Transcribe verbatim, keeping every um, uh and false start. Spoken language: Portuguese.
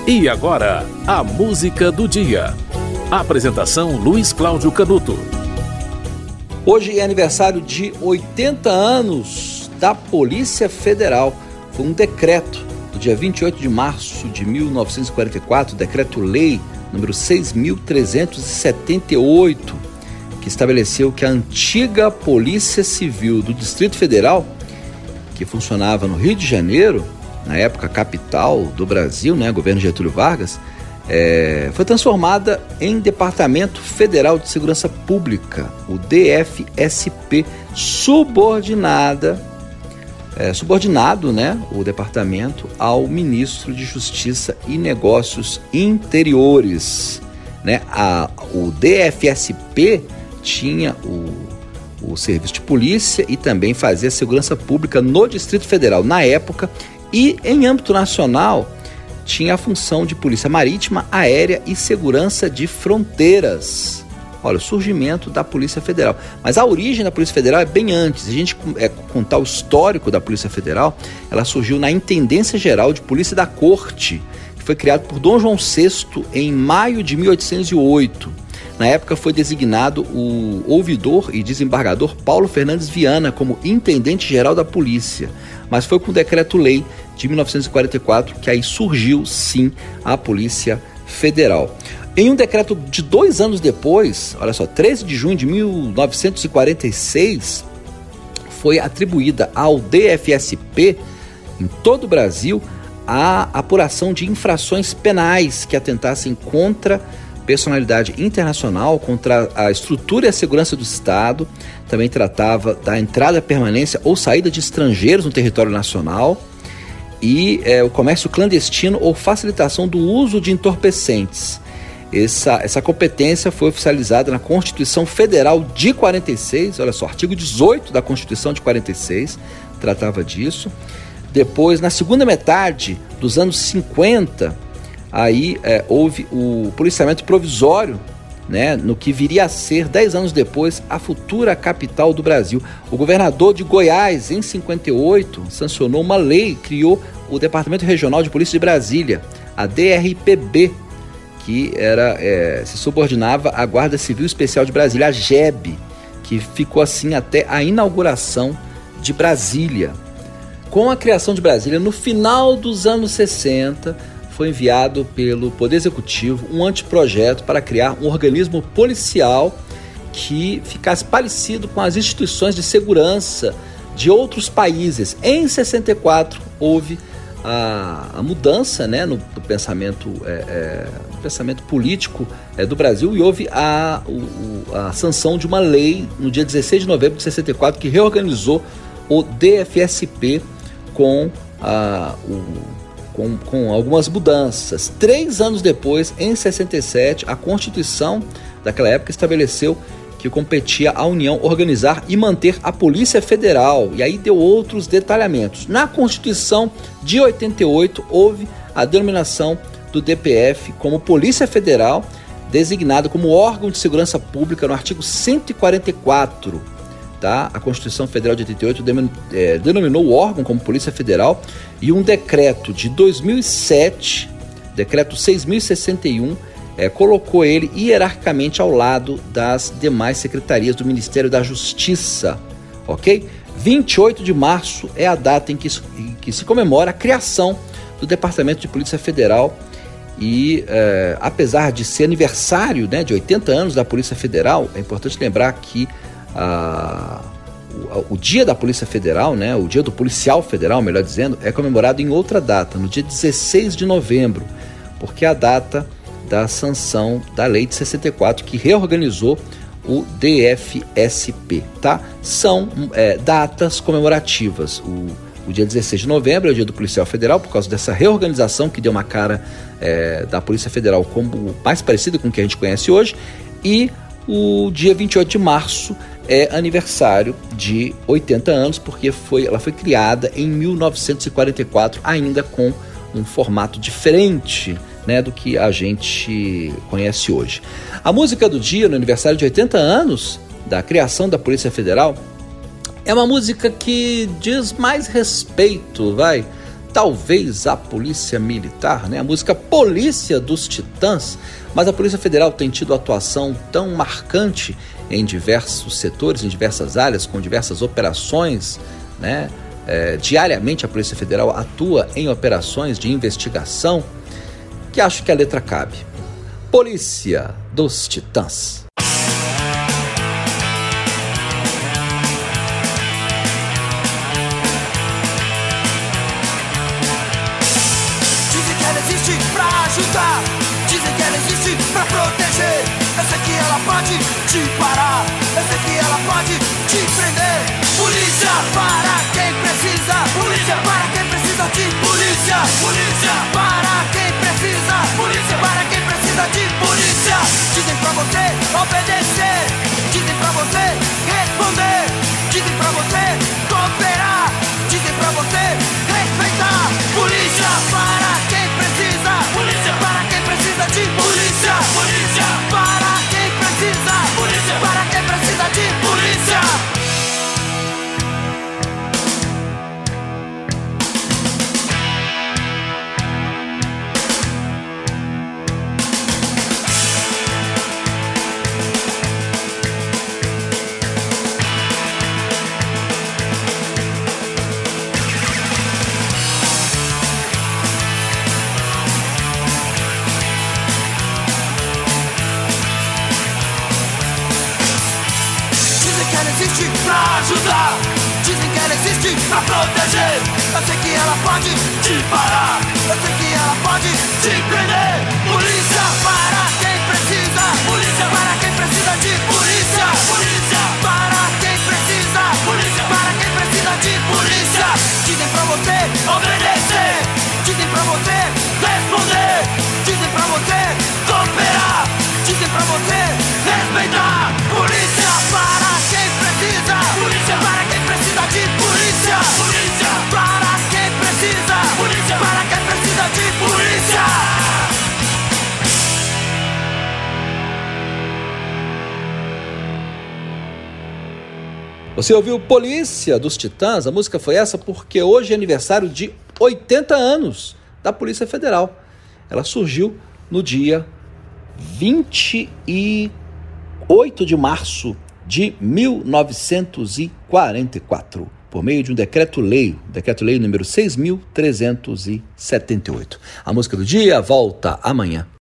E agora, a música do dia. Apresentação Luiz Cláudio Canuto. Hoje é aniversário de oitenta anos da Polícia Federal. Foi um decreto do dia vinte e oito de março de mil novecentos e quarenta e quatro, decreto-lei número seis mil trezentos e setenta e oito, que estabeleceu que a antiga Polícia Civil do Distrito Federal, que funcionava no Rio de Janeiro, na época capital do Brasil, né, governo Getúlio Vargas, é, foi transformada em Departamento Federal de Segurança Pública, o D F S P, subordinada, é, subordinado, né, o departamento ao Ministro de Justiça e Negócios Interiores. Né? A, o D F S P tinha o, o serviço de polícia e também fazia segurança pública no Distrito Federal na época. E, em âmbito nacional, tinha a função de polícia marítima, aérea e segurança de fronteiras. Olha, o surgimento da Polícia Federal. Mas a origem da Polícia Federal é bem antes. Se a gente é, contar o histórico da Polícia Federal, ela surgiu na Intendência Geral de Polícia da Corte, que foi criado por Dom João sexto em maio de mil oitocentos e oito. Na época foi designado o ouvidor e desembargador Paulo Fernandes Viana como Intendente-Geral da Polícia. Mas foi com o Decreto-Lei de mil novecentos e quarenta e quatro que aí surgiu, sim, a Polícia Federal. Em um decreto de dois anos depois, olha só, treze de junho de mil novecentos e quarenta e seis, foi atribuída ao D F S P, em todo o Brasil, a apuração de infrações penais que atentassem contra personalidade internacional, contra a estrutura e a segurança do Estado. Também tratava da entrada, permanência ou saída de estrangeiros no território nacional e é, o comércio clandestino ou facilitação do uso de entorpecentes. Essa, essa competência foi oficializada na Constituição Federal de quarenta e seis, olha só, artigo dezoito da Constituição de quarenta e seis tratava disso. Depois, na segunda metade dos anos cinquenta, aí é, houve o policiamento provisório, né, no que viria a ser, dez anos depois, a futura capital do Brasil. O governador de Goiás, em cinquenta e oito, sancionou uma lei, criou o Departamento Regional de Polícia de Brasília, a D R P B, que era, é, se subordinava à Guarda Civil Especial de Brasília, a G E B, que ficou assim até a inauguração de Brasília. Com a criação de Brasília, no final dos anos sessenta, foi enviado pelo Poder Executivo um anteprojeto para criar um organismo policial que ficasse parecido com as instituições de segurança de outros países. Em sessenta e quatro, houve a, a mudança, né, no, no, pensamento, é, é, no pensamento político é, do Brasil e houve a, o, a sanção de uma lei no dia dezesseis de novembro de sessenta e quatro que reorganizou o D F S P com a, o Com, com algumas mudanças. Três anos depois, em sessenta e sete, a Constituição daquela época estabeleceu que competia à União organizar e manter a Polícia Federal, e aí deu outros detalhamentos. Na Constituição de oitenta e oito, houve a denominação do D P F como Polícia Federal, designado como órgão de segurança pública no artigo cento e quarenta e quatro. Tá? A Constituição Federal de oitenta e oito denominou o órgão como Polícia Federal e um decreto de dois mil e sete, decreto seis mil e sessenta e um, é, colocou ele hierarquicamente ao lado das demais secretarias do Ministério da Justiça, ok? vinte e oito de março é a data em que, em que se comemora a criação do Departamento de Polícia Federal e, é, apesar de ser aniversário, né, de oitenta anos da Polícia Federal, é importante lembrar que A, o, o dia da Polícia Federal, né, o dia do policial federal, melhor dizendo, é comemorado em outra data, no dia dezesseis de novembro, porque é a data da sanção da lei de sessenta e quatro que reorganizou o D F S P, tá? São é, datas comemorativas. O, o dia dezesseis de novembro é o dia do policial federal, por causa dessa reorganização que deu uma cara é, da Polícia Federal como mais parecida com o que a gente conhece hoje, e o dia vinte e oito de março é aniversário de oitenta anos, porque foi, ela foi criada em mil novecentos e quarenta e quatro, ainda com um formato diferente, né, do que a gente conhece hoje. A música do dia, no aniversário de oitenta anos da criação da Polícia Federal, é uma música que diz mais respeito, vai, talvez a Polícia Militar, né? A música Polícia dos Titãs, mas a Polícia Federal tem tido atuação tão marcante em diversos setores, em diversas áreas, com diversas operações, né? É, diariamente a Polícia Federal atua em operações de investigação, que acho que a letra cabe. Polícia dos Titãs. Pra ajudar, dizem que ela existe pra proteger. Eu sei que ela pode te parar, eu sei que ela pode te prender. Polícia para quem precisa, polícia para quem precisa de polícia, polícia para quem precisa, polícia para quem precisa de polícia. Dizem pra você obedecer, dizem pra você responder, dizem pra você cooperar, dizem pra você respeitar. Polícia para quem precisa, polícia para quem precisa de polícia, polícia para quem precisa, polícia para quem precisa de polícia. Existe pra ajudar, dizem que ela existe pra proteger. Eu sei que ela pode te parar, eu sei que ela pode te prender. Polícia para quem precisa, polícia para quem precisa de polícia, polícia para quem precisa, polícia para quem precisa de polícia. Dizem pra você obedecer, dizem pra você responder, dizem pra você cooperar, dizem pra você respeitar. Polícia para quem precisa, polícia para quem precisa de polícia, polícia para quem precisa, polícia para quem precisa de polícia. Você ouviu Polícia dos Titãs? A música foi essa porque hoje é aniversário de oitenta anos da Polícia Federal. Ela surgiu no dia vinte e oito de março de mil novecentos e quarenta e quatro, por meio de um decreto-lei, decreto-lei número seis mil trezentos e setenta e oito. A música do dia volta amanhã.